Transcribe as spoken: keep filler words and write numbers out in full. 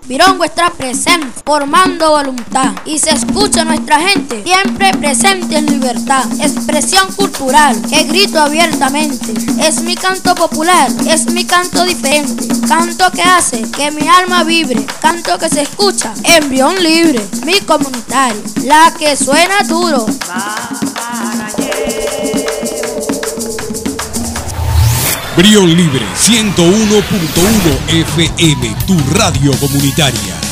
Virongo está presente, formando voluntad, y se escucha nuestra gente, siempre presente en libertad. Expresión cultural, que grito abiertamente, es mi canto popular, es mi canto diferente, canto que hace que mi alma vibre, canto que se escucha en Brión Libre, mi comunitario, la que suena duro. Brión Libre ciento uno punto uno F M, tu radio comunitaria.